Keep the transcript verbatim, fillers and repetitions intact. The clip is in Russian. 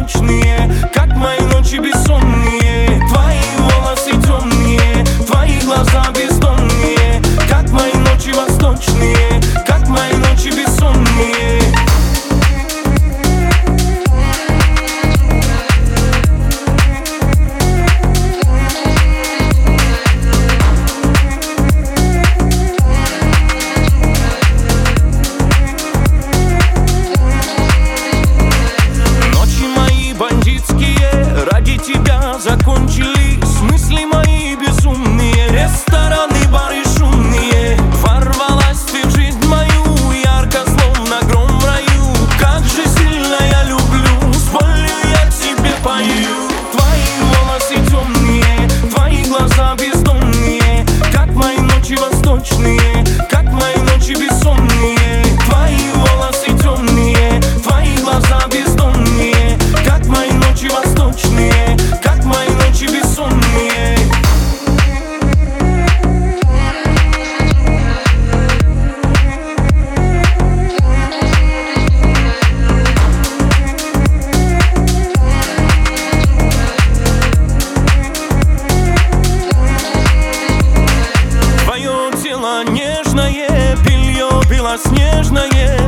восточные, как мои ночи бессонные. Твои волосы темные, твои глаза бездонные, как мои ночи восточные, как мои ночи бессонные. Ради тебя закончились мысли мои безумные. Рестораны, бары шумные. Ворвалась ты в жизнь мою, ярко, словно гром в раю. Как же сильно я люблю, с болью я тебе пою. Твои волосы темные, твои глаза бездонные, как мои ночи восточные, как мои ночи бессонные. Твои волосы темные, твои глаза бездонные, как мои ночи восточные, как мои ночи бессонные. Твое тело нежное, белье белоснежное,